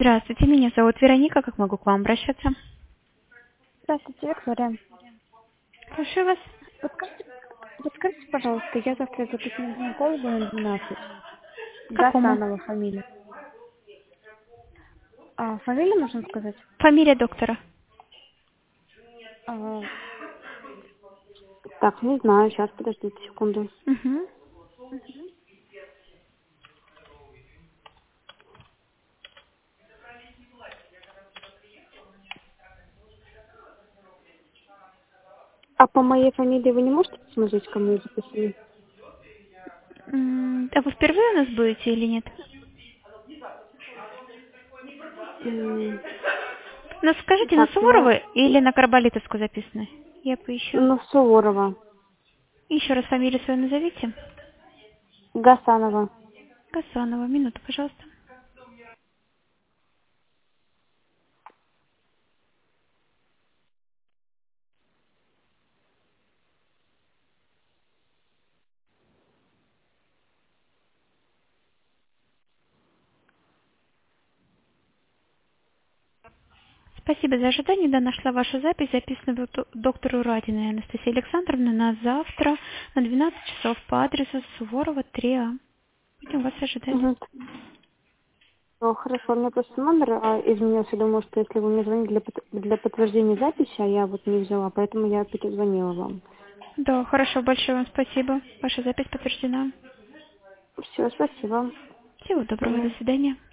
Здравствуйте, меня зовут Вероника. Как могу к вам обращаться? Здравствуйте, Виктория. Слушаю вас. Подскажите, подскажите, пожалуйста, я завтра записана к гинекологу на 12. Какому? Гасанова фамилия. А фамилию можно сказать? Фамилия доктора. А, так, не знаю, сейчас, подождите секунду. Угу. А по моей фамилии вы не можете посмотреть, кому я записана? А вы впервые у нас будете или нет? М, Ну, скажите, на Так, Суворова или на Карболитовскую записаны? Я поищу. ну, Суворова. Еще раз фамилию свою назовите. Гасанова. Гасанова. Минуту, пожалуйста. Спасибо за ожидание. Да, нашла вашу запись. Записана доктору Радиной Анастасии Александровны на завтра на 12 часов по адресу Суворова 3А. Будем вас ожидать. Угу. Хорошо, у меня просто номер изменился. Думаю, что если вы мне звонили для подтверждения записи, а я вот не взяла, поэтому я перезвонила вам. Да, хорошо, большое вам спасибо. Ваша запись подтверждена. Все, спасибо. Всего доброго, до Мгм. свидания.